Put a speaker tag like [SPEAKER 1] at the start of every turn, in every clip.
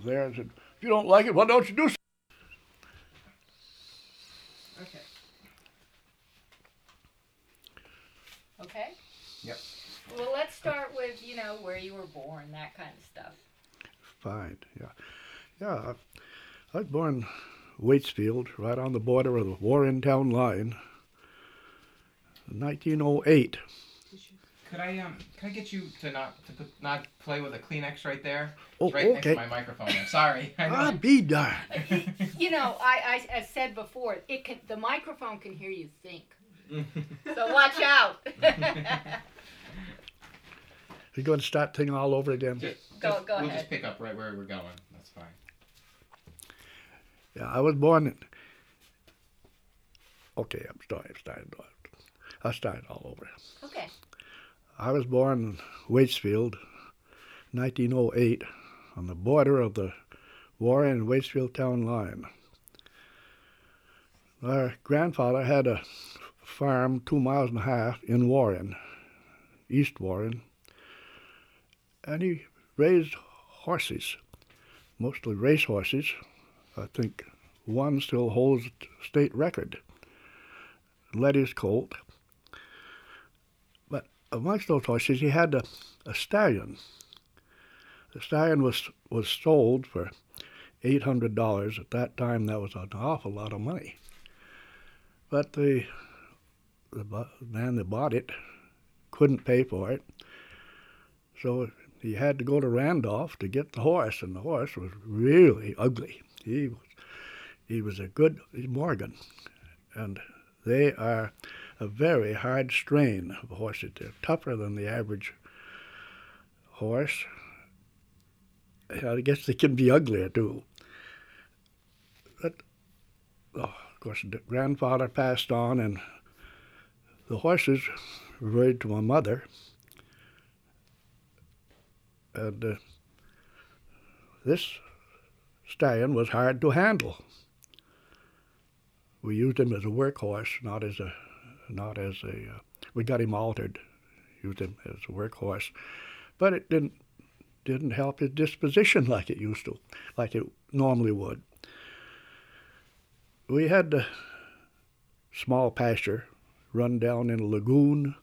[SPEAKER 1] there and said, if you don't like it, why don't you do something?
[SPEAKER 2] Okay. Okay.
[SPEAKER 3] Yep.
[SPEAKER 2] Well, let's start with where you were born, that kind of stuff.
[SPEAKER 1] Fine, yeah. Yeah, I was born in Waitsfield, right on the border of the Warrentown line, in 1908.
[SPEAKER 3] Can I get you to not play with a Kleenex right there?
[SPEAKER 1] Oh,
[SPEAKER 3] It's right next to
[SPEAKER 1] okay.
[SPEAKER 3] my microphone. I'm sorry. I know.
[SPEAKER 1] Ah, be darned.
[SPEAKER 2] I said before, the microphone can hear you think. So watch out.
[SPEAKER 1] You're going to start thing all over again?
[SPEAKER 2] Go
[SPEAKER 3] we'll
[SPEAKER 2] ahead.
[SPEAKER 3] just pick up right where we're going. That's fine.
[SPEAKER 1] Yeah, I was born in... Okay, I'm starting all over.
[SPEAKER 2] Okay.
[SPEAKER 1] I was born in Waitsfield, 1908, on the border of the Warren and Waitsfield town line. Our grandfather had a farm 2.5 miles in Warren, East Warren, and he raised horses, mostly race horses. I think one still holds the state record, Letty's colt. But amongst those horses, he had a stallion. The stallion was sold for $800. At that time, that was an awful lot of money. But the man that bought it couldn't pay for it, so he had to go to Randolph to get the horse, and the horse was really ugly. He was a good Morgan, and they are a very hard strain of horses. They're tougher than the average horse. I guess they can be uglier too. But of course, the grandfather passed on, and the horses were reared to my mother. And this stallion was hard to handle. We used him as a workhorse, not as a. We got him altered, used him as a workhorse, but it didn't help his disposition like it used to, like it normally would. We had a small pasture run down in a lagoon,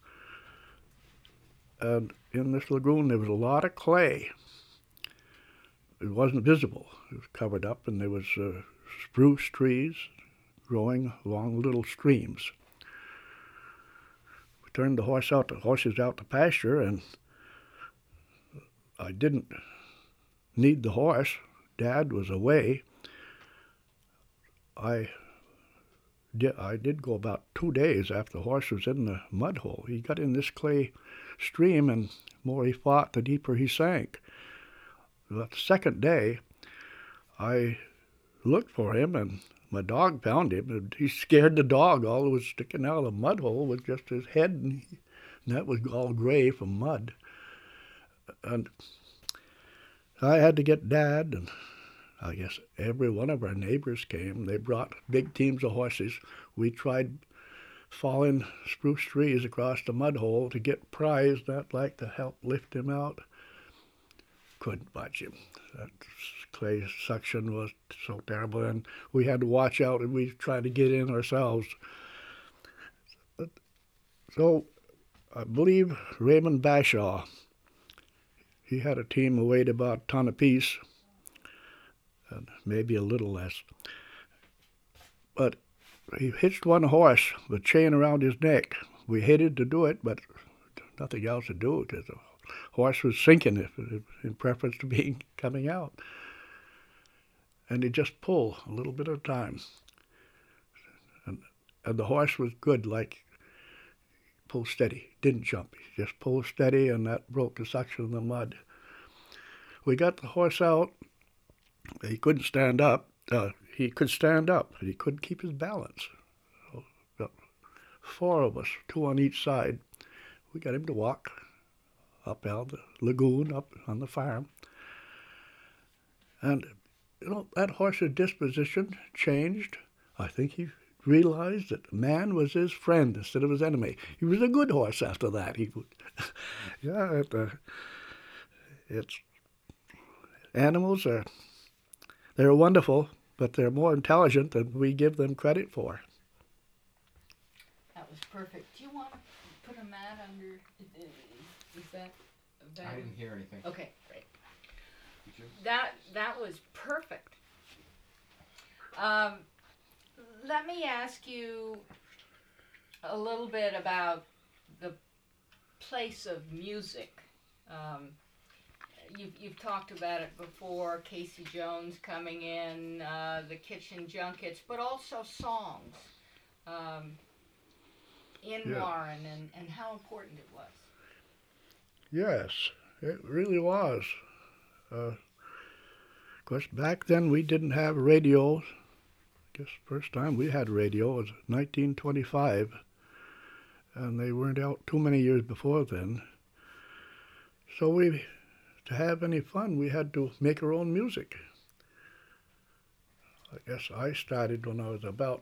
[SPEAKER 1] and in this lagoon there was a lot of clay. It wasn't visible. It was covered up, and there was spruce trees growing along little streams. We turned the horses out to pasture, and I didn't need the horse. Dad was away. I did go about 2 days after the horse was in the mud hole. He got in this clay stream, and the more he fought, the deeper he sank. But the second day, I looked for him, and my dog found him, and he scared the dog. All that was sticking out of the mud hole was just his head, and that was all gray from mud. And I had to get Dad, and I guess every one of our neighbors came. They brought big teams of horses. We tried falling spruce trees across the mud hole to get Prize, that like to help lift him out. Couldn't budge him. That clay suction was so terrible, and we had to watch out, and we tried to get in ourselves. So I believe Raymond Bashaw, he had a team that weighed about a ton apiece, and maybe a little less. But he hitched one horse with a chain around his neck. We hated to do it, but nothing else to do because the horse was sinking in preference to coming out. And he just pulled a little bit at a time. And the horse was good, like pull steady, didn't jump. He just pulled steady, and that broke the suction of the mud. We got the horse out. He couldn't stand up. He could stand up, but he couldn't keep his balance. So, 4 of us, 2 on each side. We got him to walk up out the lagoon, up on the farm. And, that horse's disposition changed. I think he realized that man was his friend instead of his enemy. He was a good horse after that. Animals are They're wonderful, but they're more intelligent than we give them credit for.
[SPEAKER 2] That was perfect. Do you want to put a mat under? Is that?
[SPEAKER 3] I didn't hear anything.
[SPEAKER 2] Okay, great.
[SPEAKER 3] Did you?
[SPEAKER 2] That was perfect. Let me ask you a little bit about the place of music. You've talked about it before, Casey Jones coming in, the Kitchen Junkets, but also songs in Warren and how important it was.
[SPEAKER 1] Yes, it really was. Of course, back then we didn't have radios. I guess the first time we had radio was 1925, and they weren't out too many years before then. So to have any fun, we had to make our own music. I guess I started when I was about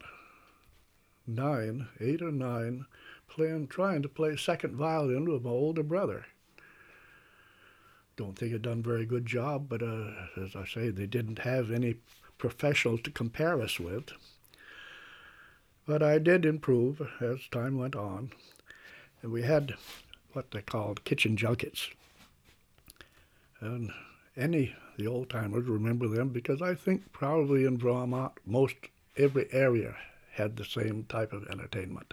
[SPEAKER 1] 8 or 9, trying to play second violin with my older brother. Don't think I'd done a very good job, but as I say, they didn't have any professionals to compare us with. But I did improve as time went on. And we had what they called kitchen junkets. And the old-timers remember them because I think probably in Vermont, most every area had the same type of entertainment.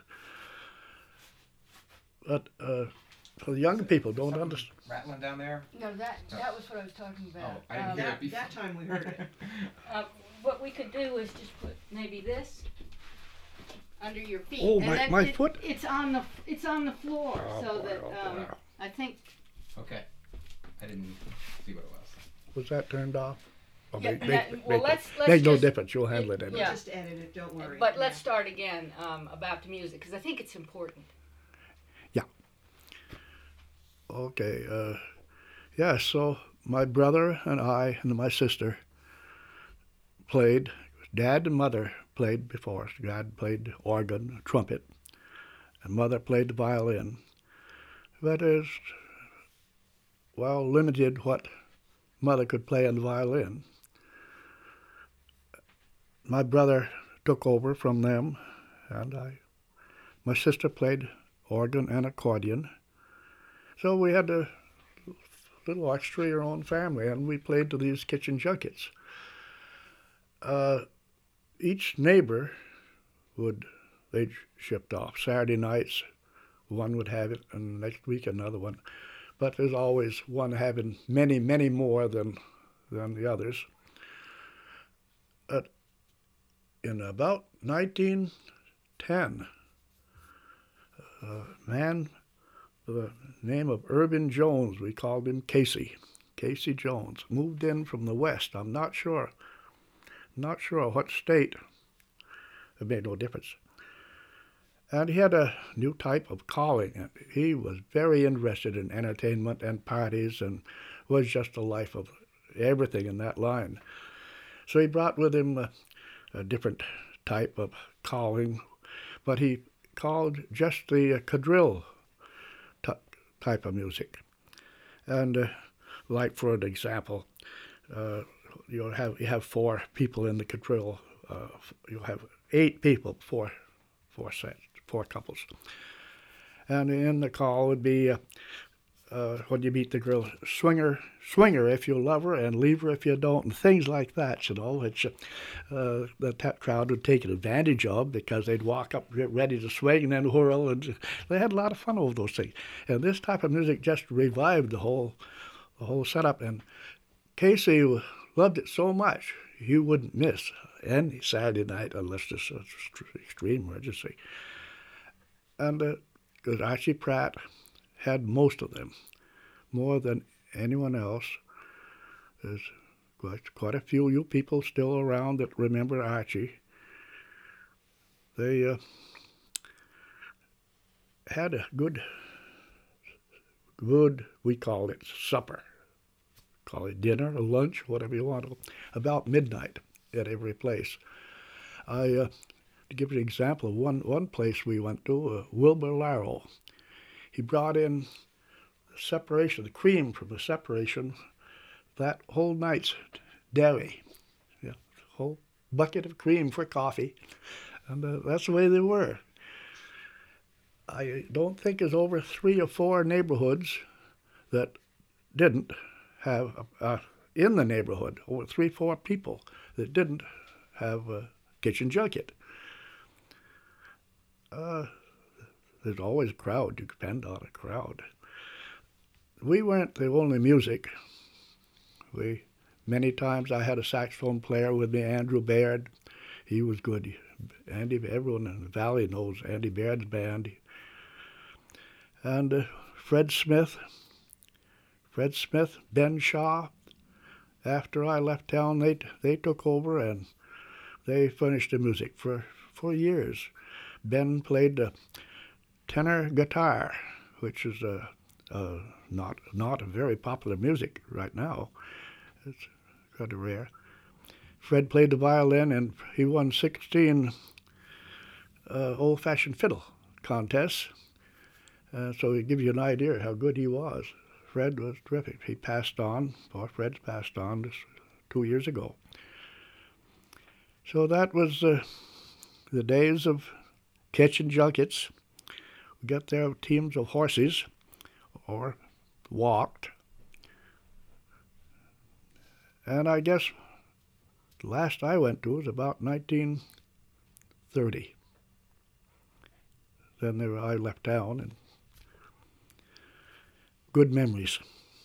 [SPEAKER 1] But for the younger people, don't understand.
[SPEAKER 3] Rattling down there?
[SPEAKER 2] No, that was what I was talking about.
[SPEAKER 3] Oh, I didn't hear it before.
[SPEAKER 4] That time we heard it.
[SPEAKER 2] What we could do is just put maybe this under your feet.
[SPEAKER 1] Oh,
[SPEAKER 2] and
[SPEAKER 1] my foot?
[SPEAKER 2] It's on the floor, so
[SPEAKER 1] boy,
[SPEAKER 2] that
[SPEAKER 1] boy.
[SPEAKER 2] I think.
[SPEAKER 3] Okay. I didn't see what it was.
[SPEAKER 1] Was that turned off? Oh,
[SPEAKER 2] Yeah, let's
[SPEAKER 1] make no
[SPEAKER 2] just-
[SPEAKER 1] difference. You'll handle it
[SPEAKER 4] We'll
[SPEAKER 1] anyway.
[SPEAKER 2] Yeah.
[SPEAKER 4] just edit it, don't worry.
[SPEAKER 2] But let's start again about the music because I think it's important.
[SPEAKER 1] Okay. So my brother and I and my sister played. Dad and Mother played before us. Dad played organ, trumpet, and Mother played the violin. But as limited what Mother could play on the violin. My brother took over from them, and my sister played organ and accordion. So we had a little orchestra, our own family, and we played to these kitchen junkets. Each neighbor they'd shipped off. Saturday nights, one would have it, and next week another one. But there's always one having many, many more than the others. In about 1910, a man with the name of Irvin Jones, we called him Casey Jones, moved in from the west. I'm not sure what state. It made no difference. And he had a new type of calling. He was very interested in entertainment and parties and was just a life of everything in that line. So he brought with him a different type of calling, but he called just the quadrille type of music. And like for an example, you have 4 people in the quadrille. You'll have 8 people, four sets, 4 couples. And in the call would be when you meet the girl, swinger if you love her and leave her if you don't, and things like that, which the crowd would take advantage of because they'd walk up ready to swing and then whirl, and they had a lot of fun over those things. And this type of music just revived the whole setup, and Casey loved it so much he wouldn't miss any Saturday night unless there's an extreme emergency. And because Archie Pratt had most of them, more than anyone else. There's quite a few you people still around that remember Archie. They had a good, we called it supper. Call it dinner or lunch, whatever you want, about midnight at every place. To give you an example of one place we went to, Wilbur Larrow. He brought in the cream from the separation, that whole night's dairy. Yeah. whole bucket of cream for coffee, and that's the way they were. I don't think there's over 3 or 4 neighborhoods that didn't have, in the neighborhood, over 3 or 4 people that didn't have a kitchen junket. There's always a crowd. You depend on a crowd. We weren't the only music. Many times I had a saxophone player with me, Andrew Baird. He was good. Everyone in the valley knows Andy Baird's band. And Fred Smith, Ben Shaw. After I left town, they took over and they finished the music for years. Ben played the tenor guitar, which is not a very popular music right now. It's kind of rare. Fred played the violin, and he won 16 old-fashioned fiddle contests. So it gives you an idea how good he was. Fred was terrific. He passed on, or Fred's passed on just 2 years ago. So that was the days of kitchen junkets. We got there teams of horses, or walked. And I guess the last I went to was about 1930. Then I left town, and good memories.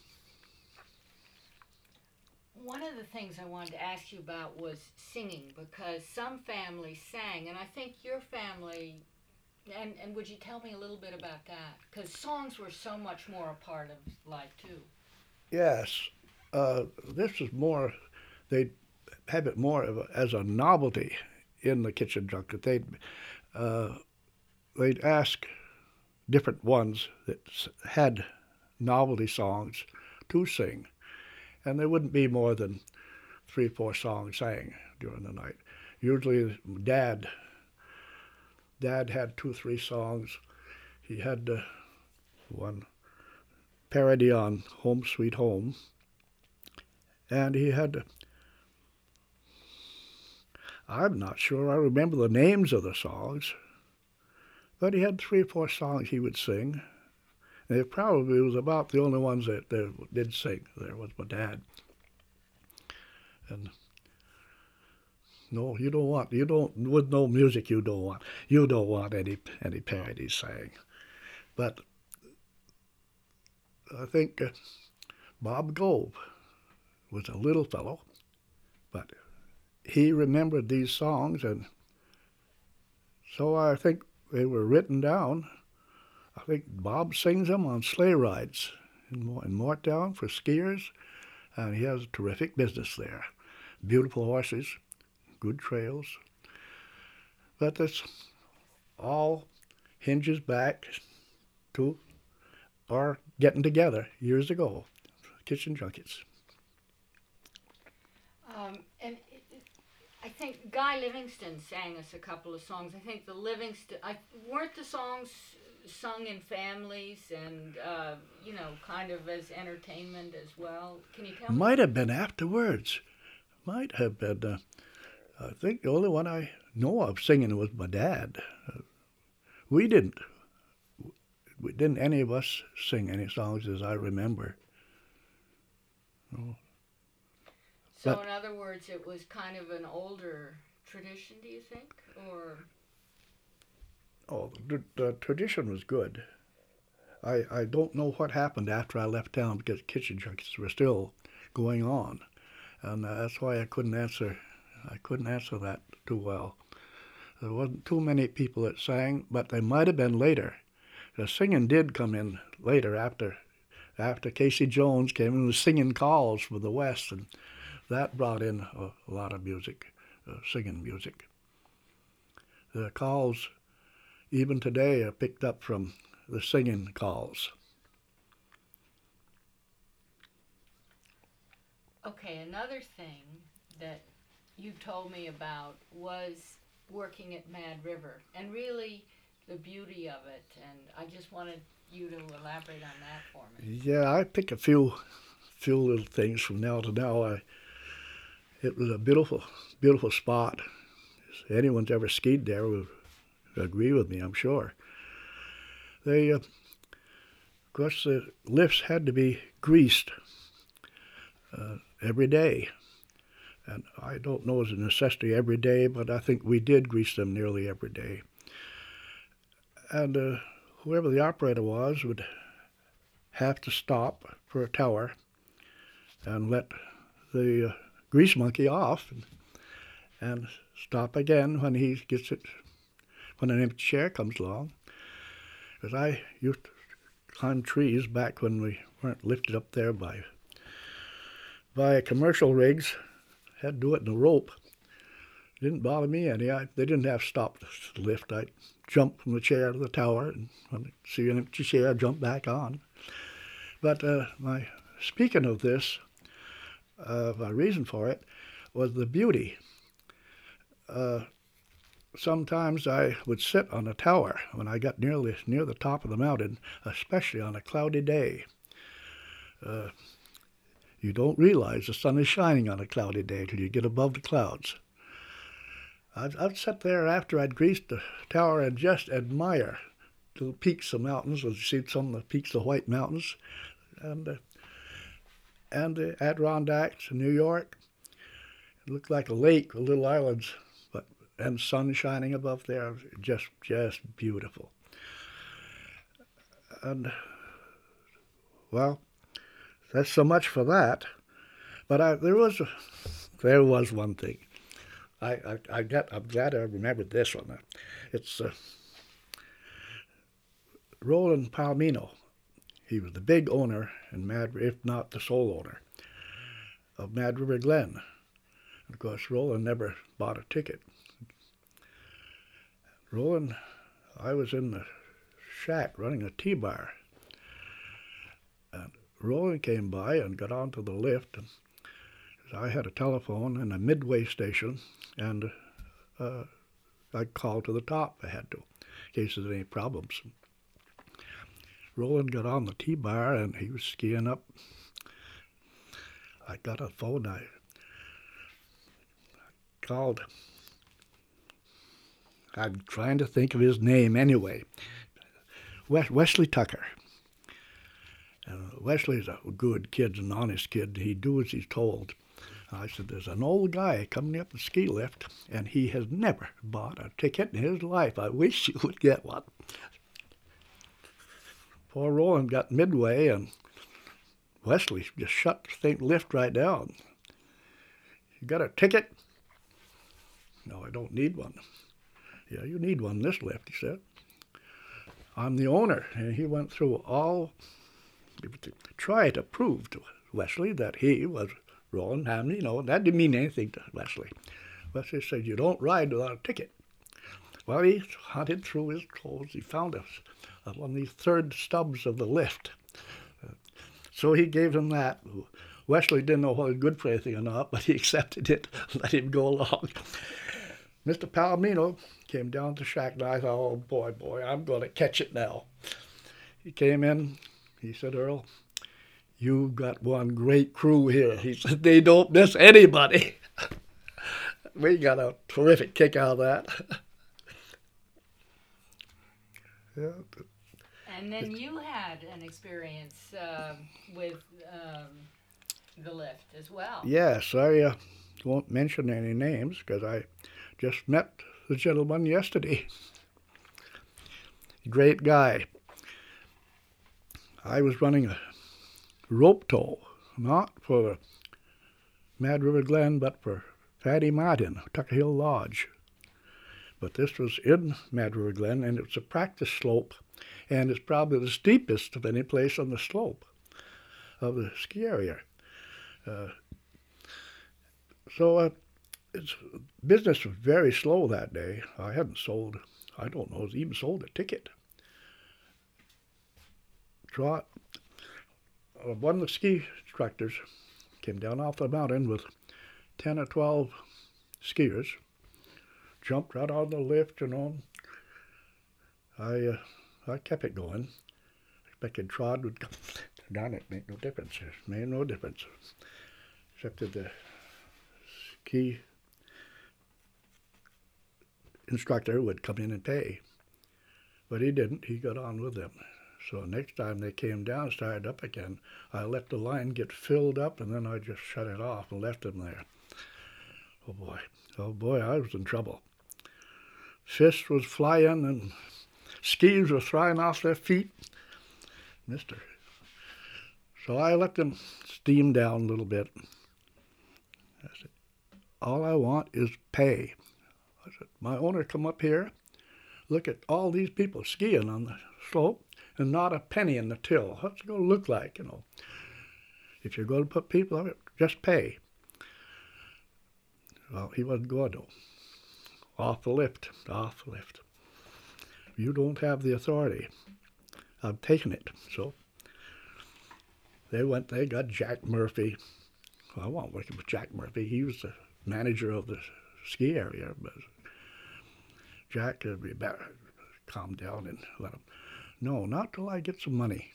[SPEAKER 2] One of the things I wanted to ask you about was singing, because some families sang, and I think your family, and would you tell me a little bit about that? Because songs were so much more a part of life, too.
[SPEAKER 1] Yes. This is more, they'd have it more as a novelty in the kitchen junket. They'd ask different ones that had novelty songs to sing, and there wouldn't be more than 3 or 4 songs sang during the night. Usually Dad had 2 or 3 songs. He had one parody on Home Sweet Home, and he had, I'm not sure I remember the names of the songs, but he had 3 or 4 songs he would sing. And it probably was about the only ones that did sing. There was my dad. And no, with no music you don't want any parodies sang. But I think Bob Gove was a little fellow, but he remembered these songs, and so I think they were written down. I think Bob sings them on sleigh rides in Moretown for skiers, and he has a terrific business there. Beautiful horses, good trails. But this all hinges back to our getting together years ago, kitchen junkets.
[SPEAKER 2] I think Guy Livingston sang us a couple of songs. I think weren't the songs sung in families and, kind of as entertainment as well? Can you tell me?
[SPEAKER 1] Might have been afterwards. Might have been. I think the only one I know of singing was my dad. Didn't any of us sing any songs as I remember. No.
[SPEAKER 2] So in other words, it was kind of an older tradition, do you think? Or...
[SPEAKER 1] Oh, the tradition was good. I don't know what happened after I left town, because kitchen junkets were still going on, and that's why I couldn't answer that too well. There wasn't too many people that sang, but they might have been later. The singing did come in later after Casey Jones came in with singing calls from the West, and that brought in a lot of music, singing music. The calls, even today, are picked up from the singing calls.
[SPEAKER 2] Okay, another thing that you told me about was working at Mad River, and really the beauty of it, and I just wanted you to elaborate on that for me.
[SPEAKER 1] Yeah, I pick a few little things from now to now. It was a beautiful, beautiful spot. If anyone's ever skied there would agree with me, I'm sure. Of course, the lifts had to be greased every day. And I don't know as a necessity every day, but I think we did grease them nearly every day. And whoever the operator was would have to stop for a tower and let the grease monkey off and stop again when he gets it, when an empty chair comes along. Because I used to climb trees back when we weren't lifted up there by commercial rigs. Had to do it in a rope. It didn't bother me any. They didn't have to stop the lift. I'd jump from the chair to the tower, and when I see an empty chair, I'd jump back on. But speaking of this, my reason for it was the beauty. Sometimes I would sit on a tower when I got near the top of the mountain, especially on a cloudy day. You don't realize the sun is shining on a cloudy day till you get above the clouds. I'd sit there after I'd greased the tower and just admire the peaks of mountains. You see some of the peaks of White Mountains, and the Adirondacks in New York. It looked like a lake with little islands, and sun shining above there. Just beautiful. And well, that's so much for that. But there was one thing. I'm glad I remembered this one. It's Roland Palomino. He was the big owner in Mad, if not the sole owner, of Mad River Glen. And of course, Roland never bought a ticket. Roland, I was in the shack running a T-bar. And Roland came by and got onto the lift, and I had a telephone in a midway station, and I called to the top. I had to, in case there's any problems. Roland got on the T-bar, and he was skiing up. I got a phone. I called. I'm trying to think of his name anyway. Wesley Tucker. Wesley's a good kid, an honest kid. He'd do as he's told. I said, there's an old guy coming up the ski lift, and he has never bought a ticket in his life. I wish you would get one. Poor Roland got midway, and Wesley just shut the lift right down. You got a ticket? No, I don't need one. Yeah, you need one in this lift, he said. I'm the owner. And he went through all to try to prove to Wesley that he was Roland Hamley. You know, that didn't mean anything to Wesley. Wesley said, you don't ride without a ticket. Well, he hunted through his clothes. He found one of these third stubs of the lift. So he gave him that. Wesley didn't know whether it was good for anything or not, but he accepted it, let him go along. Mr. Palomino came down to the shack, and I thought, oh, boy, I'm going to catch it now. He came in. He said, Earl, you've got one great crew here. He said, they don't miss anybody. We got a terrific kick out of that. Yeah.
[SPEAKER 2] And then you had an experience with the lift as well.
[SPEAKER 1] Yes, I won't mention any names because I just met the gentleman yesterday. Great guy. I was running a rope tow, not for Mad River Glen, but for Fatty Martin, Tucker Hill Lodge. But this was in Mad River Glen, and it's a practice slope, and it's probably the steepest of any place on the slope of the ski area. So business was very slow that day. I hadn't sold, I don't know, even sold a ticket. One of the ski instructors came down off the mountain with 10 or 12 skiers, jumped right on the lift, you know. I kept it going. Expected Trod would come. Darn it, made no difference. It made no difference. Except that the ski instructor would come in and pay. But he didn't. He got on with them. So next time they came down, started up again, I let the line get filled up, and then I just shut it off and left them there. Oh boy, I was in trouble. Fists was flying and skis were flying off their feet. Mister. So I let them steam down a little bit. I said, all I want is pay. I said, my owner come up here, look at all these people skiing on the slope, and not a penny in the till. What's it going to look like, you know? If you're going to put people up, just pay. Well, he wasn't going to. Off the lift. You don't have the authority. I've taken it. So they got Jack Murphy. Well, I wasn't working with Jack Murphy. He was the manager of the ski area. But Jack would be better. Calm down and let him. No, not till I get some money.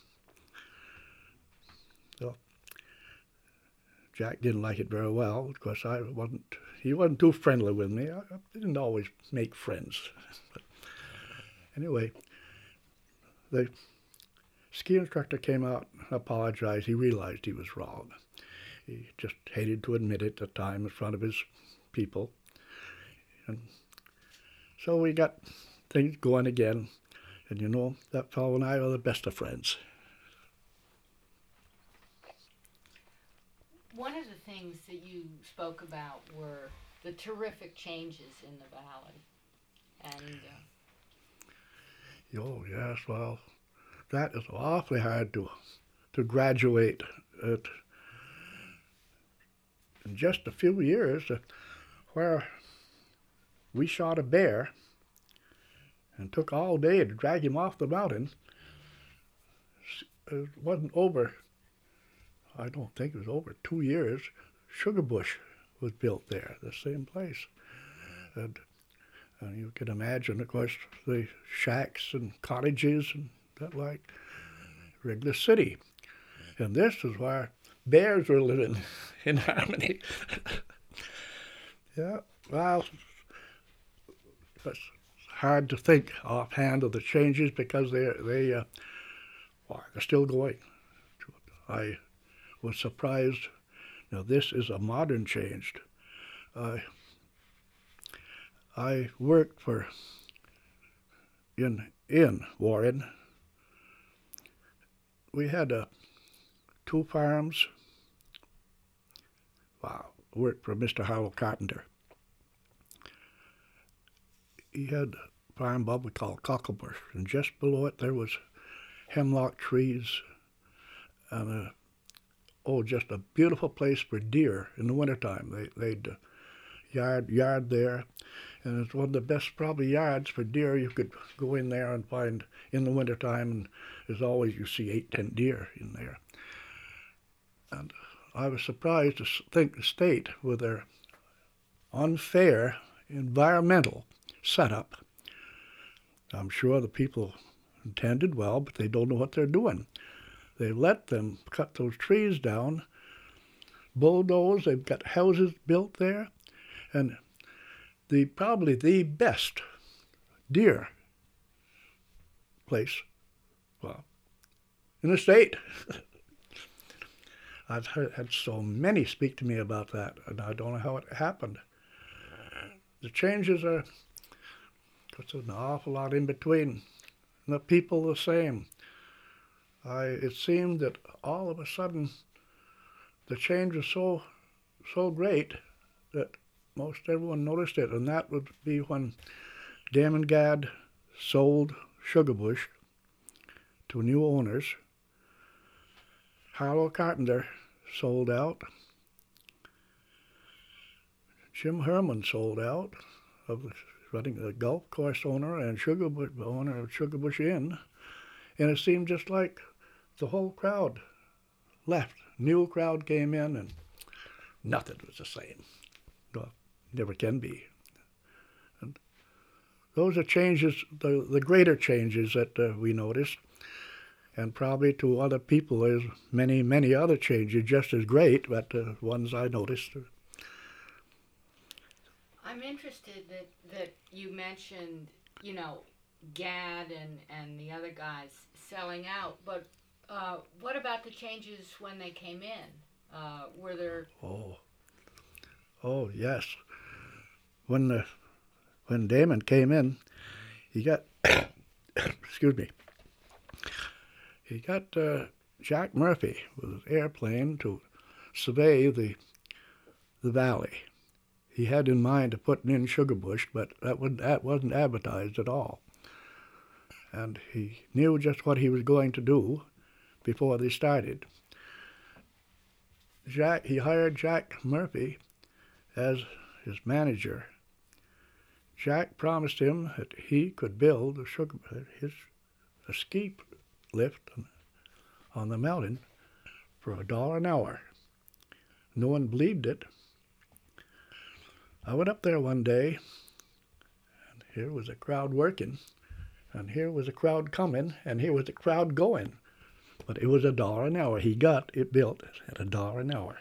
[SPEAKER 1] So Jack didn't like it very well because he wasn't too friendly with me. I didn't always make friends. But anyway, the ski instructor came out and apologized. He realized he was wrong. He just hated to admit it at the time in front of his people. And so we got things going again. And you know, that fellow and I are the best of friends.
[SPEAKER 2] One of the things that you spoke about were the terrific changes in the valley. And
[SPEAKER 1] oh, yes, well, that is awfully hard to graduate at. In just a few years, where we shot a bear and took all day to drag him off the mountain, it wasn't over, I don't think it was over 2 years, Sugar Bush was built there, the same place. And you can imagine, of course, the shacks and cottages and that like Regla City. And this is where bears were living in harmony. Yeah, well, it's hard to think offhand of the changes because they're still going. I was surprised. Now this is a modern change. I worked in Warren. We had 2 farms. Wow, worked for Mr. Harold Carpenter. He had a farm above we called Cocklebush, and just below it there was hemlock trees and just a beautiful place for deer in the wintertime. They'd yard there, and it's one of the best probably yards for deer you could go in there and find in the wintertime, and as always you see 8-10 deer in there. And I was surprised to think the state, with their unfair environmental setup, I'm sure the people intended well, but they don't know what they're doing. They let them cut those trees down, bulldoze, they've got houses built there, and probably the best deer place, well, in the state. I've had so many speak to me about that, and I don't know how it happened. The changes are, there's an awful lot in between, and the people the same. It seemed that all of a sudden the change was so great that most everyone noticed it, and that would be when Damengad sold Sugar Bush to new owners. Harold Carpenter sold out. Jim Herman sold out, running the golf course owner and owner of Sugar Bush Inn, and it seemed just like the whole crowd left. New crowd came in, and nothing was the same. No, never can be. And those are changes, the greater changes that we noticed, and probably to other people there's many, many other changes just as great, but the ones I noticed.
[SPEAKER 2] I'm interested that you mentioned, you know, Gad and the other guys selling out, but what about the changes when they came in? Were there?
[SPEAKER 1] Oh yes. When Damon came in, he got excuse me. He got Jack Murphy with his airplane to survey the valley. He had in mind to put in Sugarbush, but that wasn't advertised at all. And he knew just what he was going to do before they started. He hired Jack Murphy as his manager. Jack promised him that he could build a ski lift on the mountain for $1 an hour. No one believed it. I went up there one day, and here was a crowd working, and here was a crowd coming, and here was a crowd going. But it was $1 an hour. He got it built at $1 an hour.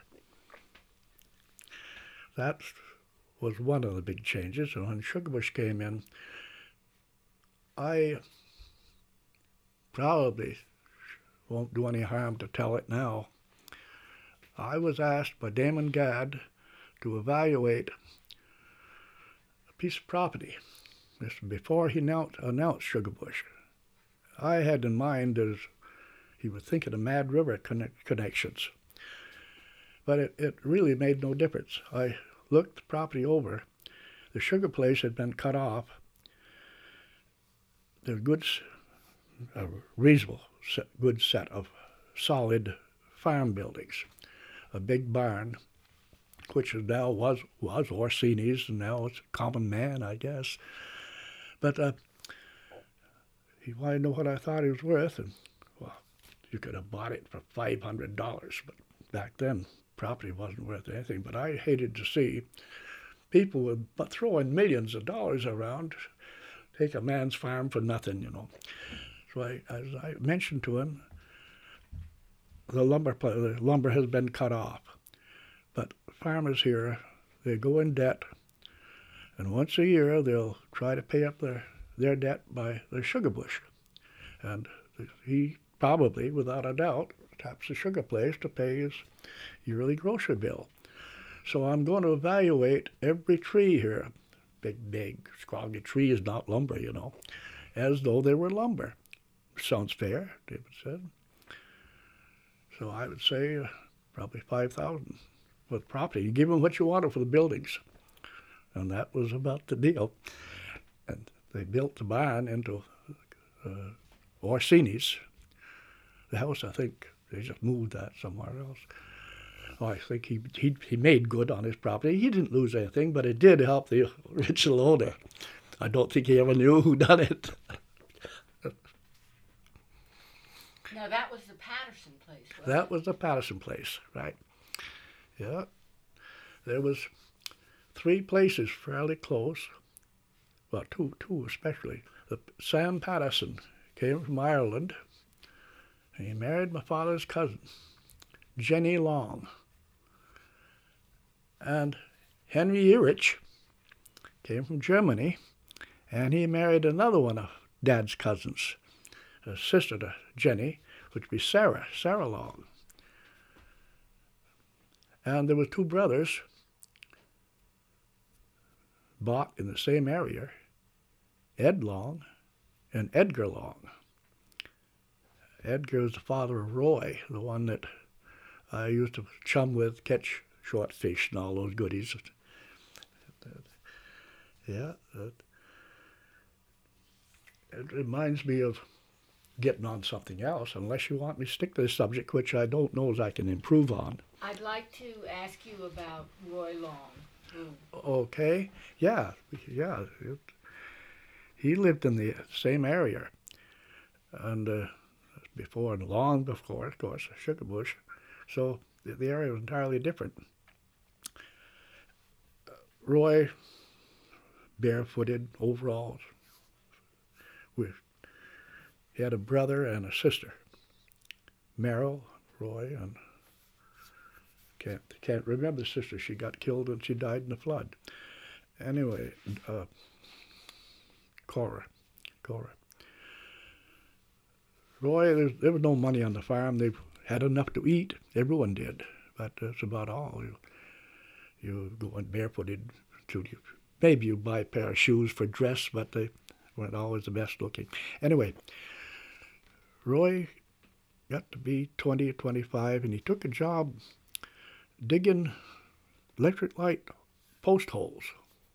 [SPEAKER 1] That was one of the big changes. And when Sugarbush came in, I probably won't do any harm to tell it now. I was asked by Damon Gad to evaluate a piece of property. This before he announced Sugarbush. I had in mind as he was thinking of Mad River connections. But it really made no difference. I looked the property over. The sugar place had been cut off. There was a reasonable good set of solid farm buildings. A big barn, which now was Orsini's, and now it's a common man, I guess. But he wanted to know what I thought it was worth, and well, you could have bought it for $500, but back then property wasn't worth anything. But I hated to see people with throwing millions of dollars around, take a man's farm for nothing, you know. So as I mentioned to him, the lumber has been cut off, but farmers here, they go in debt, and once a year they'll try to pay up their debt by the sugar bush, and he probably, without a doubt, taps the sugar place to pay his yearly grocery bill. So I'm going to evaluate every tree here, big, scroggy tree is not lumber, you know, as though they were lumber. Sounds fair, David said. So I would say probably $5,000 for the property. You give them what you wanted for the buildings. And that was about the deal. And they built the barn into Orsini's. The house, I think, they just moved that somewhere else. Oh, I think he made good on his property. He didn't lose anything, but it did help the original owner. I don't think he ever knew who done it.
[SPEAKER 2] No, that was the Patterson place, wasn't
[SPEAKER 1] That was the Patterson place, right. Yeah. There was 3 places fairly close. Well, two especially. Sam Patterson came from Ireland, and he married my father's cousin, Jenny Long. And Henry Erich came from Germany, and he married another one of Dad's cousins, a sister to Jenny, which would be Sarah Long. And there were 2 brothers bought in the same area, Ed Long and Edgar Long. Edgar is the father of Roy, the one that I used to chum with, catch short fish and all those goodies. Yeah, it reminds me of getting on something else, unless you want me to stick to this subject, which I don't know as I can improve on.
[SPEAKER 2] I'd like to ask you about Roy Long.
[SPEAKER 1] Okay, yeah. He lived in the same area, and before and long before, of course, Sugarbush. So the area was entirely different. Roy, barefooted, overalls. He had a brother and a sister, Merrill, Roy, and can't remember the sister. She got killed and she died in the flood. Anyway, Cora. Roy, there was no money on the farm. They had enough to eat. Everyone did, but that's about all. You go on barefooted. Maybe you buy a pair of shoes for dress, but they weren't always the best looking. Anyway, Roy got to be 20 or 25, and he took a job digging electric light post holes.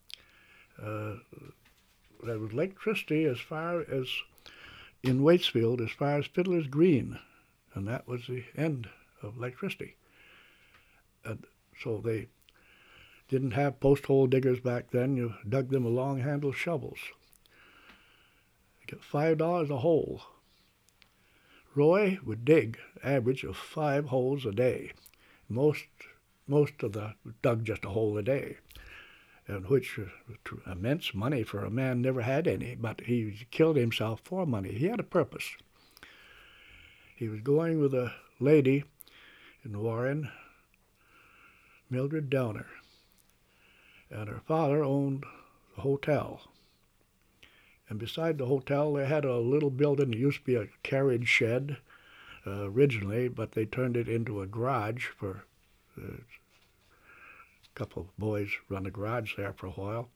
[SPEAKER 1] There was electricity as far as in Waitsfield, as far as Fiddler's Green, and that was the end of electricity. And so they didn't have post hole diggers back then. You dug them with long-handled shovels. You got $5 a hole. Roy would dig average of 5 holes a day. Most of the dug just a hole a day, and which was immense money for a man never had any, but he killed himself for money. He had a purpose. He was going with a lady in Warren, Mildred Downer, and her father owned a hotel. And beside the hotel, they had a little building. It used to be a carriage shed originally, but they turned it into a garage for a couple of boys run a garage there for a while.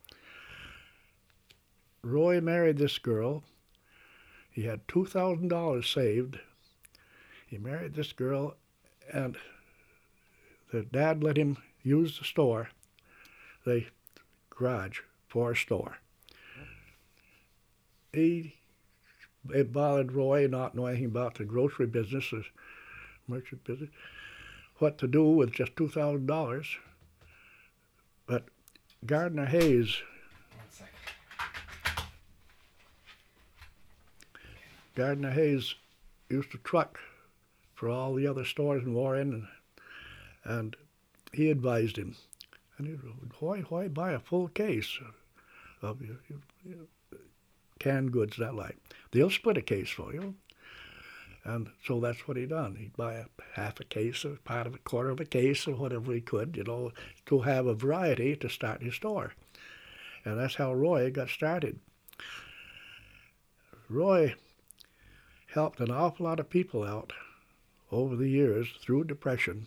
[SPEAKER 1] Roy married this girl. He had $2,000 saved. He married this girl, and the dad let him use the store, the garage, for a store. It bothered Roy, not knowing anything about the grocery business, the merchant business, what to do with just $2,000. But Gardner Hayes, used to truck for all the other stores in Warren, and he advised him. And he said, why buy a full case of canned goods that like? They'll split a case for you. And so that's what he done. He'd buy a half a case or part of a quarter of a case or whatever he could, to have a variety to start his store. And that's how Roy got started. Roy helped an awful lot of people out over the years through Depression,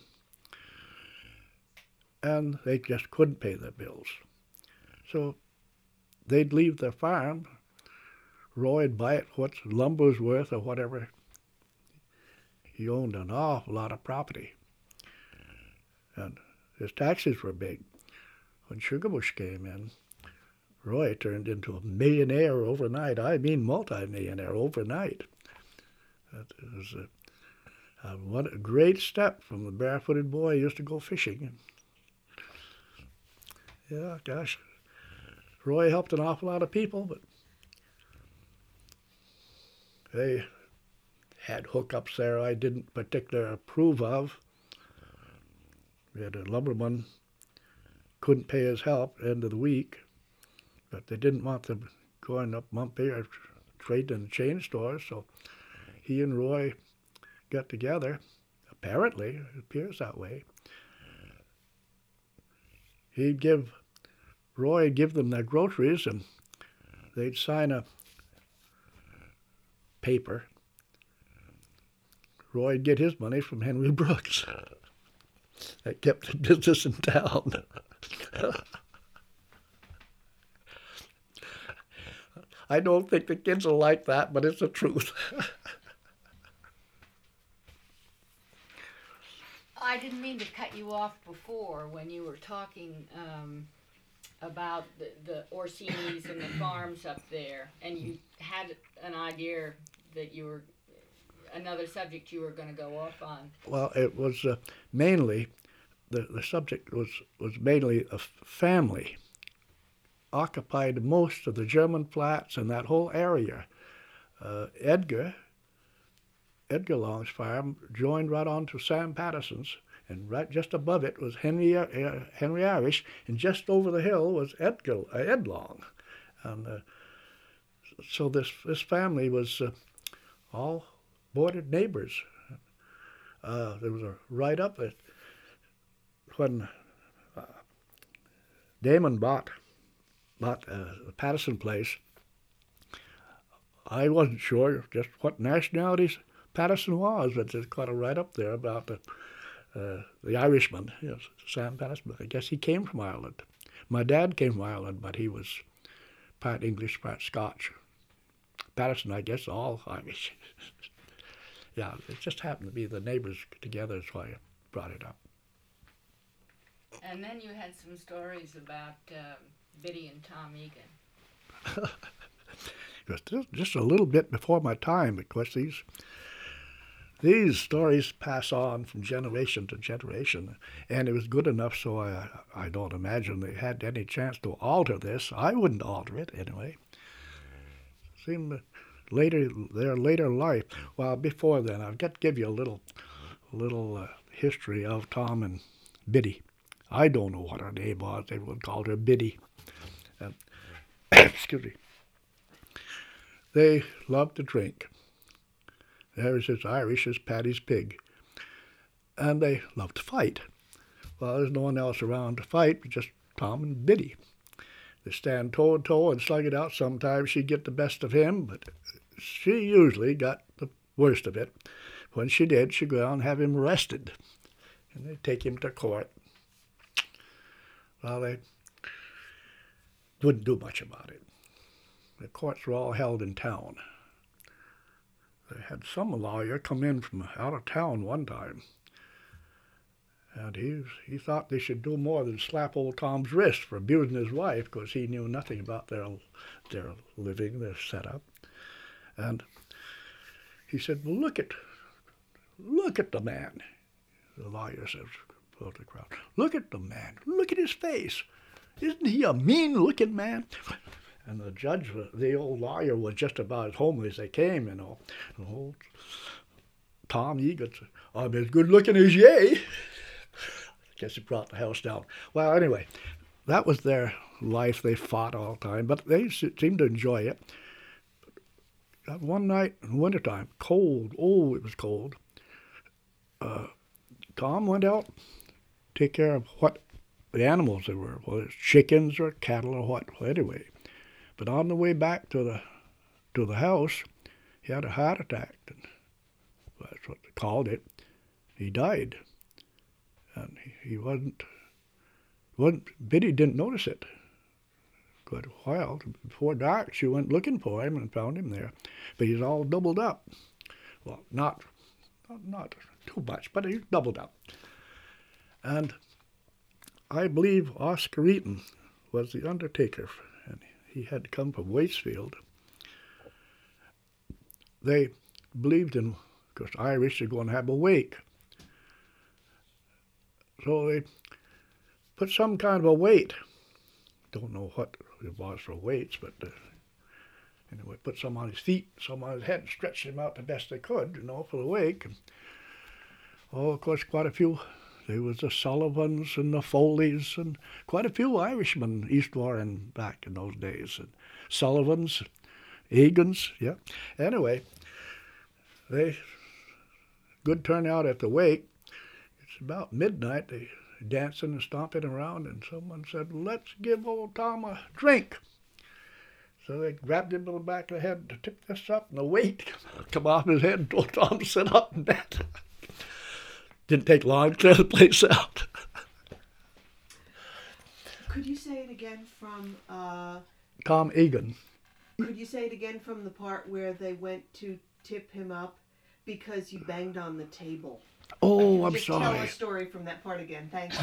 [SPEAKER 1] and they just couldn't pay their bills. So they'd leave their farm. Roy'd buy it what lumber's worth or whatever. He owned an awful lot of property, and his taxes were big. When Sugarbush came in, Roy turned into a millionaire overnight. I mean multi-millionaire overnight. That was a great step from the barefooted boy who used to go fishing. Yeah, gosh, Roy helped an awful lot of people, but they had hookups there I didn't particularly approve of. We had a lumberman, couldn't pay his help end of the week, but they didn't want them going up Montpelier trading in the chain stores, so he and Roy got together. Apparently, it appears that way. Roy'd give them their groceries, and they'd sign a paper. Roy'd get his money from Henry Brooks. That kept the business in town. I don't think the kids will like that, but it's the truth.
[SPEAKER 2] I didn't mean to cut you off before when you were talking about the Orsini's and the farms up there, and you had an idea that you were another subject you were going to go off on.
[SPEAKER 1] Well, it was mainly the subject was mainly a family occupied most of the German flats and that whole area. Edgar Long's farm joined right on to Sam Patterson's, and right just above it was Henry Irish, and just over the hill was Ed Long. And so this family was all bordered neighbors. There was a write-up when Damon bought But the Patterson place, I wasn't sure just what nationalities Patterson was, but it's got it right up there about the Irishman, yes, Sam Patterson. I guess he came from Ireland. My dad came from Ireland, but he was part English, part Scotch. Patterson, I guess, all Irish. Yeah, it just happened to be the neighbors together, that's why I brought it up.
[SPEAKER 2] And then you had some stories about Biddy and Tom Egan.
[SPEAKER 1] It was just a little bit before my time, because these stories pass on from generation to generation, and it was good enough so I don't imagine they had any chance to alter this. I wouldn't alter it anyway. Seemed their later life. Well, before then, I've got to give you a little history of Tom and Biddy. I don't know what her name was. They would call her Biddy. And, excuse me. They loved to drink. They was as Irish as Paddy's pig. And they loved to fight. Well, there's no one else around to fight but just Tom and Biddy. They stand toe to toe and slug it out. Sometimes she'd get the best of him, but she usually got the worst of it. When she did, she'd go down and have him arrested. And they'd take him to court. Well, they wouldn't do much about it. The courts were all held in town. They had some lawyer come in from out of town one time, and he thought they should do more than slap old Tom's wrist for abusing his wife, because he knew nothing about their living, their setup. And he said, "Well, look at the man." The lawyer says to the crowd, "Look at the man. Look at his face. Isn't he a mean-looking man?" And the judge, the old lawyer, was just about as homely as they came, you know. And old Tom Egan said, "I'm as good-looking as ye." Guess it brought the house down. Well, anyway, that was their life. They fought all the time, but they seemed to enjoy it. One night in wintertime, cold, it was cold, Tom went out to take care of what the animals they were, whether it's chickens or cattle or what, anyway. But on the way back to the house, he had a heart attack. And that's what they called it. He died. And he wasn't, Biddy didn't notice it. Quite a while. Before dark, she went looking for him and found him there. But he's all doubled up. Well, not too much, but he's doubled up. And I believe Oscar Eaton was the undertaker, and he had come from Waitsfield. They believed in, because Irish are going to have a wake. So they put some kind of a weight. Don't know what it was for weights, but anyway, put some on his feet, some on his head, and stretched him out the best they could, for the wake. And, of course, quite a few. There was the Sullivans and the Foleys and quite a few Irishmen eastward and back in those days. And Sullivans, Egans, yeah. Anyway, good turnout at the wake. It's about midnight. They dancing and stomping around, and someone said, "Let's give old Tom a drink." So they grabbed him on the back of the head to tip this up, and the weight come off his head and told Tom to sit up in bed. Didn't take long to clear the place out.
[SPEAKER 4] Could you say it again from...
[SPEAKER 1] Tom Egan.
[SPEAKER 4] Could you say it again from the part where they went to tip him up because you banged on the table?
[SPEAKER 1] Oh, I'm
[SPEAKER 4] just
[SPEAKER 1] sorry.
[SPEAKER 4] Tell a story from that part again. Thanks.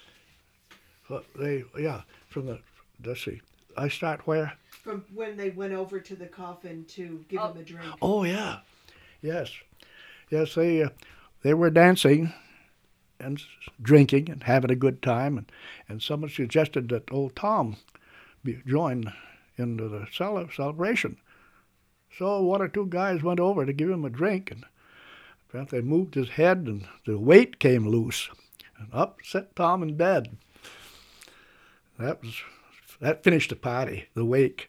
[SPEAKER 1] Let's see. I start where?
[SPEAKER 4] From when they went over to the coffin to give him a drink.
[SPEAKER 1] Oh, yeah. Yes, they were dancing and drinking and having a good time, and someone suggested that old Tom join into the celebration. So one or two guys went over to give him a drink, and apparently they moved his head, and the weight came loose, and up set Tom in bed. That finished the party, the wake.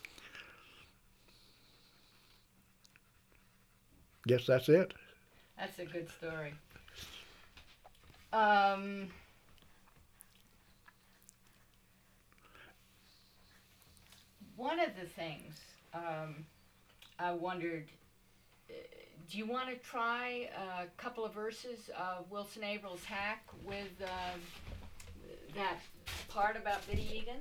[SPEAKER 1] Guess that's it.
[SPEAKER 2] That's a good story. one of the things I wondered, do you want to try a couple of verses of Wilson Averill's Hack with that part about Biddy Egan?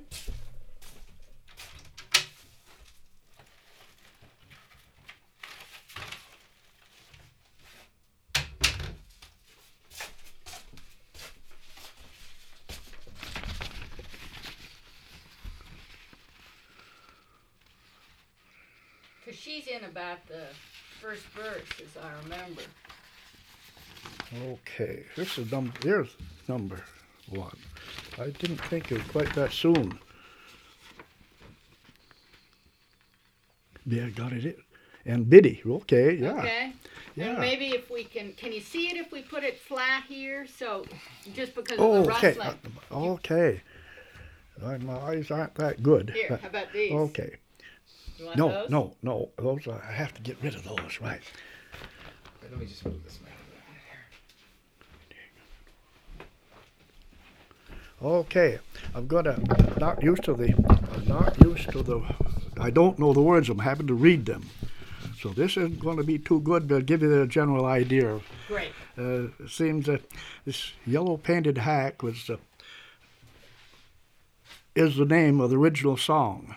[SPEAKER 2] Because she's in about the first verse, as I remember.
[SPEAKER 1] Okay, this is here's number 1. I didn't think it was quite that soon. Yeah, got it. And Biddy, okay, yeah.
[SPEAKER 2] Okay.
[SPEAKER 1] Yeah.
[SPEAKER 2] And maybe if we can you see it if we put it flat here? So, just because
[SPEAKER 1] Oh,
[SPEAKER 2] of the
[SPEAKER 1] okay,
[SPEAKER 2] rustling.
[SPEAKER 1] okay. My eyes aren't that good.
[SPEAKER 2] Here, how about these?
[SPEAKER 1] Okay.
[SPEAKER 2] You want
[SPEAKER 1] No,
[SPEAKER 2] those?
[SPEAKER 1] no. Those I have to get rid of those, right?
[SPEAKER 3] Let me just move this mic a little bit here.
[SPEAKER 1] Okay, I'm not used to the. I don't know the words. I'm having to read them, so this isn't going to be too good. But I'll give you the general idea.
[SPEAKER 2] Great.
[SPEAKER 1] It seems that this yellow painted hack is the name of the original song.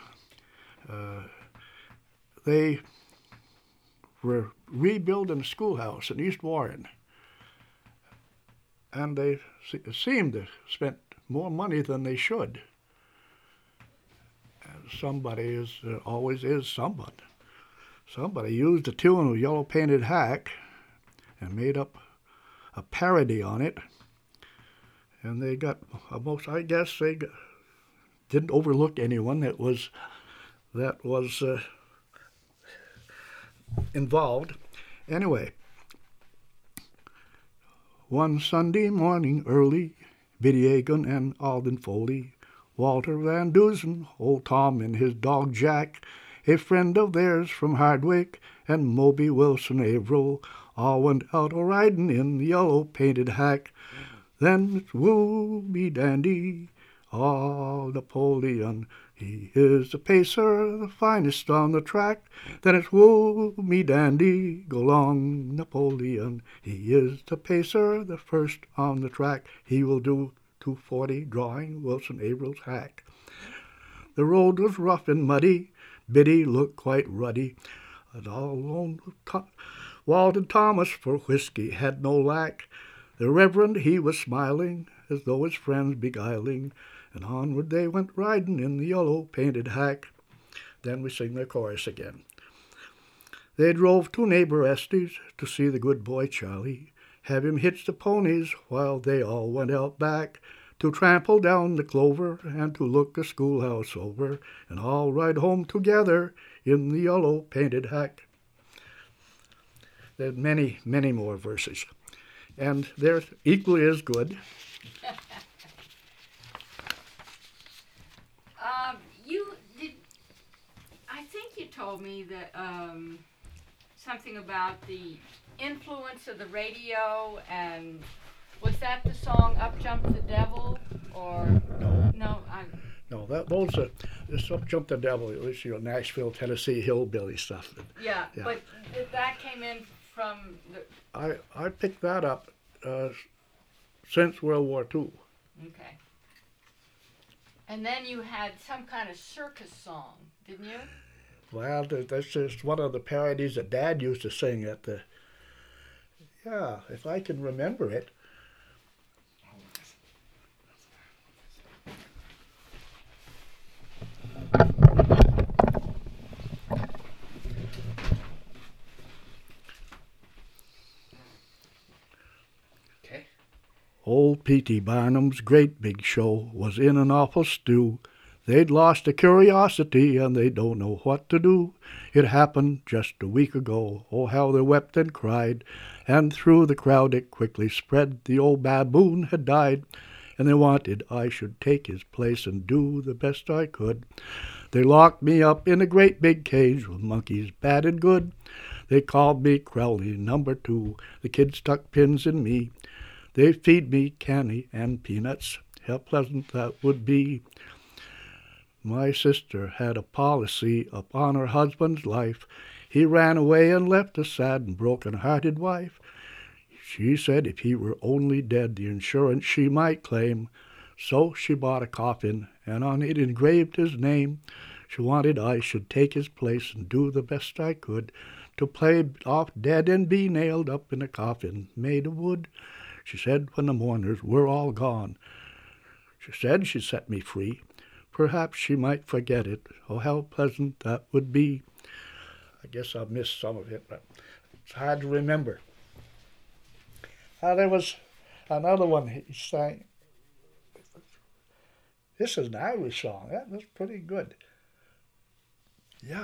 [SPEAKER 1] They were rebuilding a schoolhouse in East Warren, and they seemed to spend more money than they should. And somebody always is somebody. Somebody used the tune of Yellow Painted Hack and made up a parody on it, and they got almost, I guess they didn't overlook anyone that was involved. Anyway, one Sunday morning early, Biddy Egan and Alden Foley, Walter Van Dusen, old Tom and his dog Jack, a friend of theirs from Hardwick, and Moby Wilson Averill, all went out a-riding in the yellow painted hack. Then it's woo me dandy, all Napoleon, he is the pacer, the finest on the track. Then it's woo me dandy, go long Napoleon, he is the pacer, the first on the track. He will do 240 drawing Wilson Averill's hack. The road was rough and muddy, Biddy looked quite ruddy, and all alone Walden Thomas for whiskey had no lack. The Reverend he was smiling, as though his friends beguiling, and onward they went riding in the yellow painted hack. Then we sing the chorus again. They drove to neighbor Estes to see the good boy Charlie, have him hitch the ponies while they all went out back to trample down the clover and to look the schoolhouse over, and all ride home together in the yellow painted hack. There's many, many more verses, and they're equally as good.
[SPEAKER 2] I think you told me that something about the influence of the radio, and was that the song "Up Jumped the Devil"? Or no, this "Up Jumped the Devil" it was Nashville, Tennessee hillbilly stuff. Yeah, but that came in from the.
[SPEAKER 1] I picked that up since World War II.
[SPEAKER 2] Okay. And then you had some kind of circus song, didn't you?
[SPEAKER 1] Well, that's just one of the parodies that Dad used to sing at the. Yeah, if I can remember it.
[SPEAKER 3] Okay.
[SPEAKER 1] Old P.T. Barnum's great big show was in an awful stew. They'd lost their curiosity and they don't know what to do. It happened just a week ago. Oh, how they wept and cried. And through the crowd it quickly spread. The old baboon had died. And they wanted I should take his place and do the best I could. They locked me up in a great big cage with monkeys bad and good. They called me Crowley number 2. The kids stuck pins in me. They feed me candy and peanuts. How pleasant that would be. My sister had a policy upon her husband's life. He ran away and left a sad and broken-hearted wife. She said if he were only dead, the insurance she might claim. So she bought a coffin, and on it engraved his name. She wanted I should take his place and do the best I could to play off dead and be nailed up in a coffin made of wood. She said when the mourners were all gone, she said she'd set me free. Perhaps she might forget it. Oh, how pleasant that would be. I guess I've missed some of it, but it's hard to remember. There was another one he sang. This is an Irish song. That was pretty good. Yeah.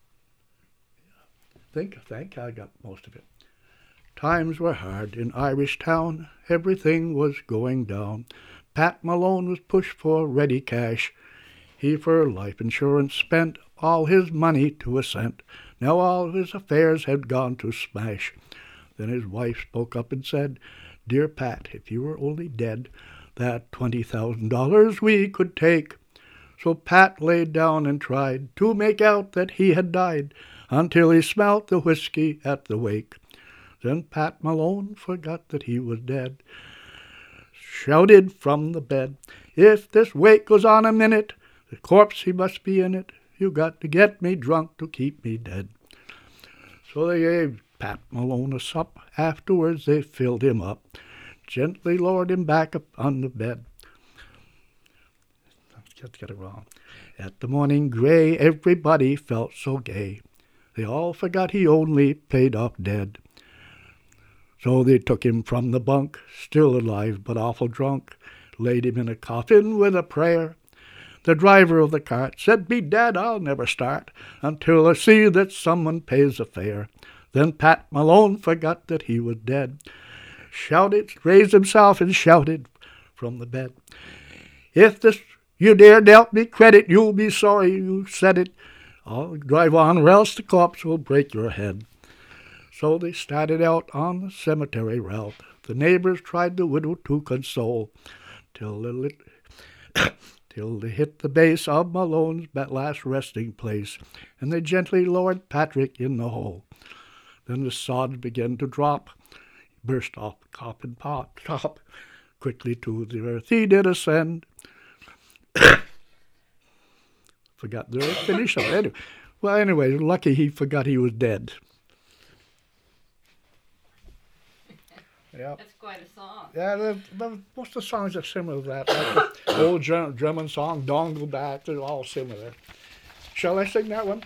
[SPEAKER 1] I think I got most of it. Times were hard in Irish town. Everything was going down. Pat Malone was pushed for ready cash. He for life insurance spent all his money to a cent. Now all his affairs had gone to smash. Then his wife spoke up and said, "Dear Pat, if you were only dead, that $20,000 we could take." So Pat laid down and tried to make out that he had died until he smelt the whiskey at the wake. Then Pat Malone forgot that he was dead, shouted from the bed, "If this wake goes on a minute, the corpse he must be in it. You got to get me drunk to keep me dead." So they gave Pat Malone a sup. Afterwards they filled him up, gently lowered him back up on the bed. Let's get it wrong. At the morning gray, everybody felt so gay. They all forgot he only played off dead. So they took him from the bunk, still alive but awful drunk, laid him in a coffin with a prayer. The driver of the cart said, "Be dead, I'll never start until I see that someone pays the fare." Then Pat Malone forgot that he was dead, raised himself and shouted from the bed, "If this you dare doubt me credit, you'll be sorry you said it. I'll drive on, or else the corpse will break your head." So they started out on the cemetery route. The neighbors tried the widow to console, till they hit the base of Malone's last resting place, and they gently lowered Patrick in the hole. Then the sods began to drop. He burst off the coffin top. Quickly to the earth he did ascend. Forgot the finish of it. Well, anyway, lucky he forgot he was dead. Yeah.
[SPEAKER 2] That's quite a song.
[SPEAKER 1] Yeah, most of the songs are similar to that. Like the old German song, Dongleback, they're all similar. Shall I sing that one?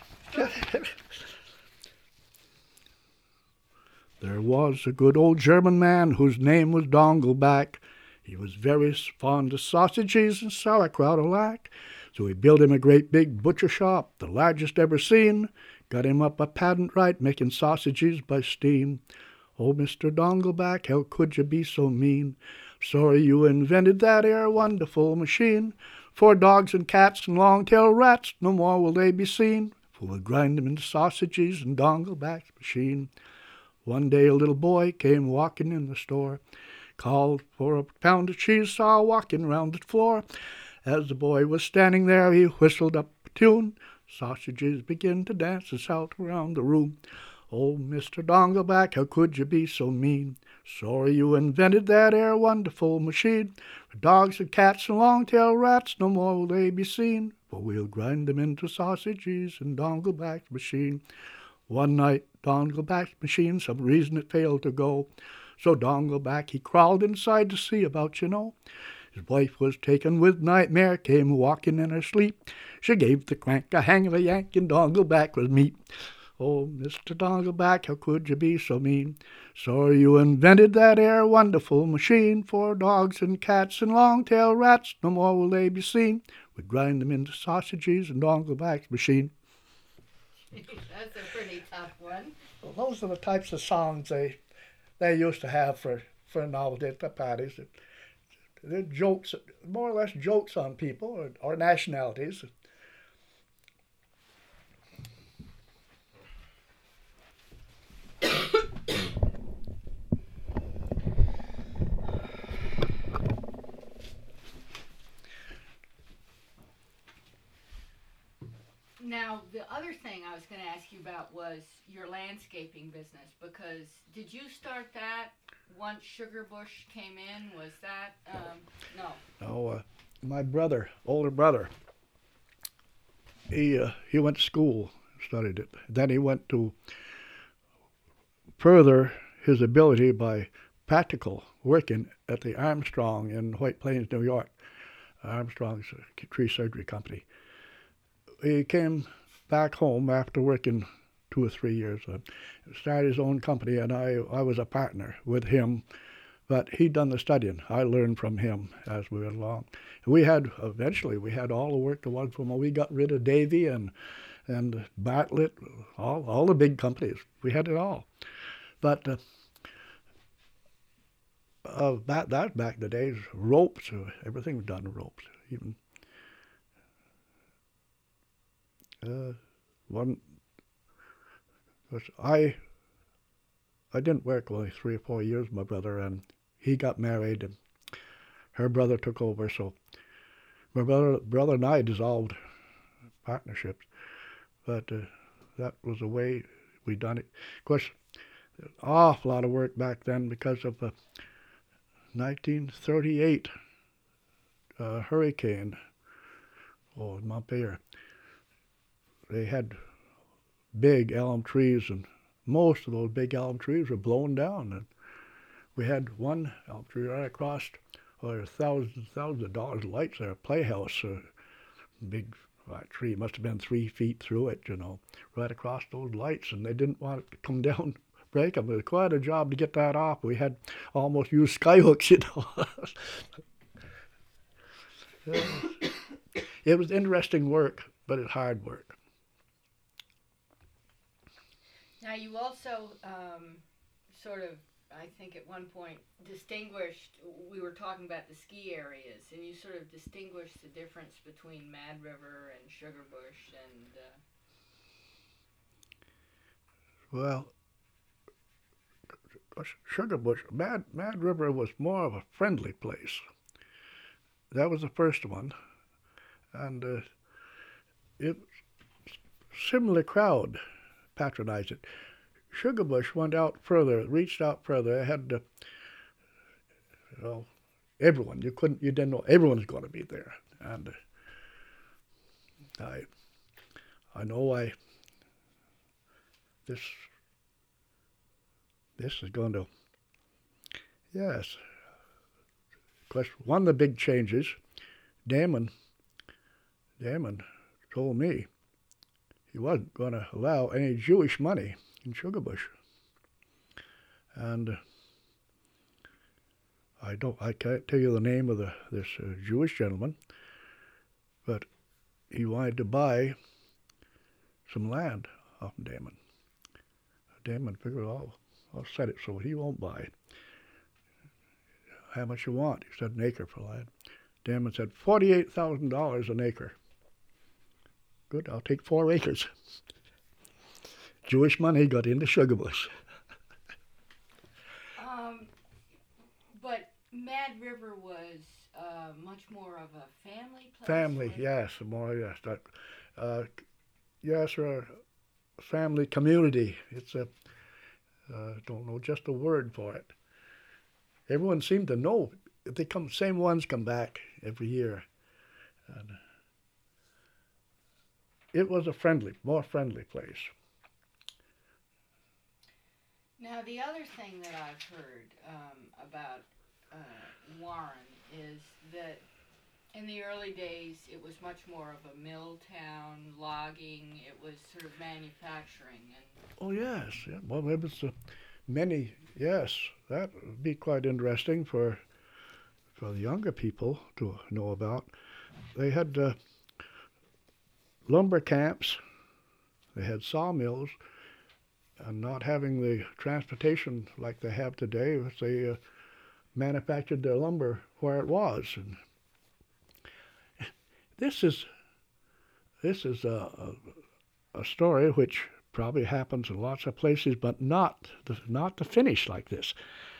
[SPEAKER 1] There was a good old German man whose name was Dongleback. He was very fond of sausages and sauerkraut alike. So he built him a great big butcher shop, the largest ever seen. Got him up a patent right, making sausages by steam. Oh, Mr. Dongleback, how could you be so mean? Sorry you invented that 'ere wonderful machine. For dogs and cats and long-tailed rats, no more will they be seen. For we'll grind them into sausages in Dongleback's machine. One day a little boy came walking in the store, called for a pound of cheese, saw walking round the floor. As the boy was standing there, he whistled up a tune. Sausages began to dance and shout around the room. Oh, Mr. Dongleback, how could you be so mean? Sorry you invented that 'ere wonderful machine. For dogs and cats and long-tailed rats, no more will they be seen. For we'll grind them into sausages in Dongleback's machine. One night, Dongleback's machine, some reason it failed to go. So Dongleback, he crawled inside to see about, His wife was taken with nightmare, came walking in her sleep. She gave the crank a hang of a yank, and Dongleback was meat. Oh, Mr. Dongleback, how could you be so mean? Sorry you invented that 'ere wonderful machine. For dogs and cats and long-tailed rats, no more will they be seen. We grind them into sausages in Dongleback's machine.
[SPEAKER 2] That's a pretty tough one.
[SPEAKER 1] Well, those are the types of songs they used to have for novelty at the parties. They're jokes, more or less jokes on people or nationalities.
[SPEAKER 2] Now, the other thing I was going to ask you about was your landscaping business, because did you start that once Sugar Bush came in? Was that, no.
[SPEAKER 1] No, my brother, older brother, he went to school, studied it. Then he went to further his ability by practical working at the Armstrong in White Plains, New York. Armstrong's a tree surgery company. He came back home after working 2 or 3 years, started his own company, and I was a partner with him. But he'd done the studying. I learned from him as we went along. Eventually we had all the work that was from when we got rid of Davy and Bartlett, all the big companies. We had it all. But back in the days, ropes, everything was done with ropes. Even one, I didn't work only 3 or 4 years with my brother, and he got married, and her brother took over. So my brother and I dissolved partnerships, but that was the way we done it. Of course, an awful lot of work back then because of the 1938 hurricane in Montpelier. They had big elm trees, and most of those big elm trees were blown down. And we had one elm tree right across, thousands of dollars of lights there, a playhouse, big tree, must have been 3 feet through it, right across those lights, and they didn't want it to come down, break them. It was quite a job to get that off. We had almost used skyhooks, It was interesting work, but it's hard work.
[SPEAKER 2] Now, you also sort of, I think at one point, distinguished, we were talking about the ski areas, and you sort of distinguished the difference between Mad River and Sugar Bush, and...
[SPEAKER 1] Well, Sugar Bush, Mad River was more of a friendly place. That was the first one, and it similar crowd patronized it. Sugar Bush went out further, reached out further. It had, everyone. You didn't know everyone's going to be there, and I know this is going to, yes. Of course, one of the big changes, Damon told me he wasn't going to allow any Jewish money in Sugar Bush. And I can't tell you the name of this Jewish gentleman, but he wanted to buy some land off Damon. Damon figured, I'll set it so he won't buy it. How much you want? He said an acre for land. Damon said $48,000 an acre. Good, I'll take 4 acres. Jewish money got into Sugar Bush.
[SPEAKER 2] But Mad River was much more of a family place?
[SPEAKER 1] Family, yes, more, yes. Yes, a family community. It's don't know just a word for it. Everyone seemed to know. Same ones come back every year. And it was a more friendly place.
[SPEAKER 2] Now, the other thing that I've heard about Warren is that in the early days it was much more of a mill town, logging, it was sort of manufacturing.
[SPEAKER 1] Oh, yes. Yeah. Well, there was many, yes. That would be quite interesting for the younger people to know about. They had lumber camps, they had sawmills, and not having the transportation like they have today, they manufactured their lumber where it was. And this is a story which probably happens in lots of places, but not the finish like this.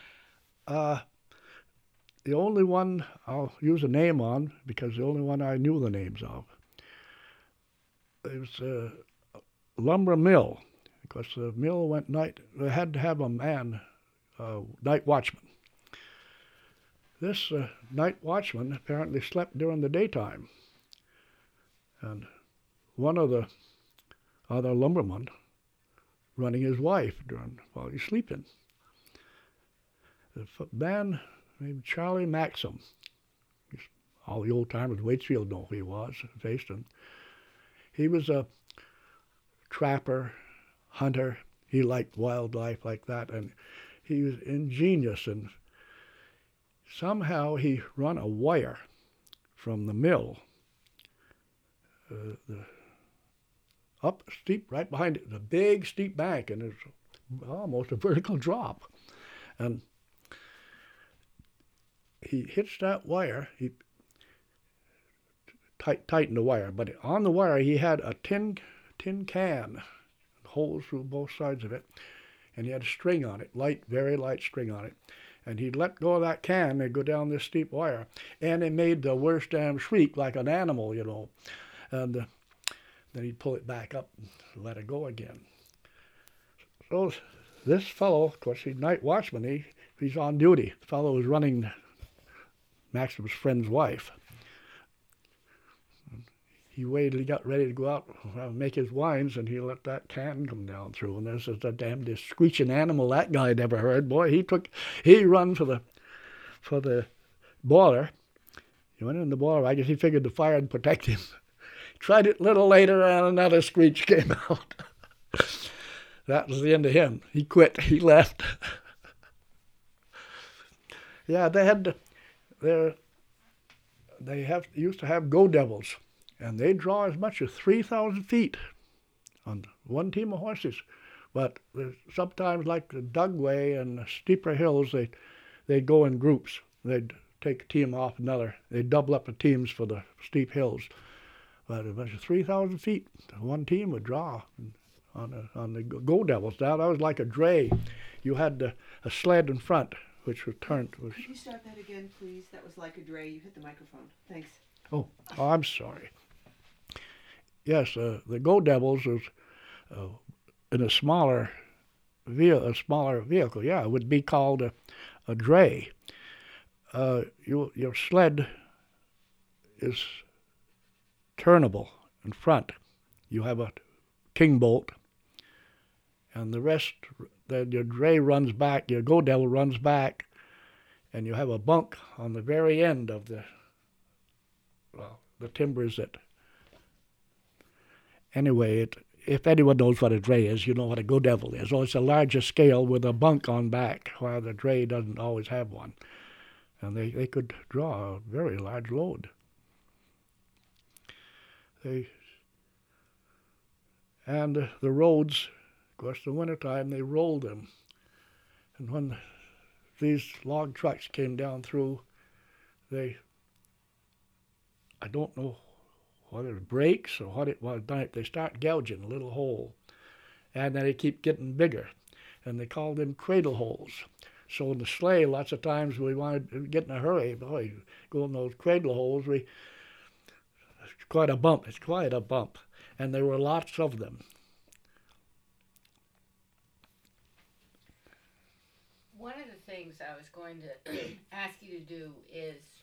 [SPEAKER 1] The only one I'll use a name on, because the only one I knew the names of, It was a lumber mill, because the mill went night. They had to have a man, night watchman. This night watchman apparently slept during the daytime, and one of the other lumbermen running his wife while he's sleeping. The man named Charlie Maxim. All the old timers in Waitsfield know who he was, faced him. He was a trapper, hunter. He liked wildlife like that, and he was ingenious, and somehow he run a wire from the mill up steep, right behind it, the big steep bank, and it's almost a vertical drop. And he hits that wire, he tightened the wire, but on the wire he had a tin can, holes through both sides of it, and he had a string on it, very light string on it. And he'd let go of that can, they'd go down this steep wire, and it made the worst damn shriek like an animal, you know. And then he'd pull it back up and let it go again. So this fellow, of course, he's night watchman, he's on duty. The fellow was running Maxim's friend's wife. He waited, he got ready to go out and make his wines, and he let that can come down through. And there's the damnedest screeching animal that guy had ever heard. Boy, he run for the boiler. He went in the boiler. I guess he figured the fire would protect him. Tried it a little later, and another screech came out. That was the end of him. He quit. He left. Yeah, they used to have go devils. And they draw as much as 3,000 feet on one team of horses. But sometimes, like the Dugway and the steeper hills, they'd go in groups. They'd take a team off another. They'd double up the teams for the steep hills. But as much as 3,000 feet, one team would draw on the go devils. Now, that was like a dray. You had a sled in front, which was turned.
[SPEAKER 4] Could you start that again, please? That was like a dray. You hit the microphone. Thanks.
[SPEAKER 1] Oh, I'm sorry. Yes, the Go Devils was in a smaller vehicle. Yeah, it would be called a dray. Your sled is turnable in front. You have a king bolt, and the rest, then your dray runs back, your Go Devil runs back, and you have a bunk on the very end of the timbers that. Anyway, if anyone knows what a dray is, you know what a Go Devil is. Oh, it's a larger scale with a bunk on back, while the dray doesn't always have one. And they could draw a very large load. And the roads, of course, in the wintertime, they rolled them. And when these log trucks came down through, I don't know whether it breaks or what it was, they start gouging a little hole. And then they keep getting bigger. And they call them cradle holes. So in the sleigh, lots of times we wanted to get in a hurry. Boy, go in those cradle holes, it's quite a bump. It's quite a bump. And there were lots of them.
[SPEAKER 2] One of the things I was going to ask you to do is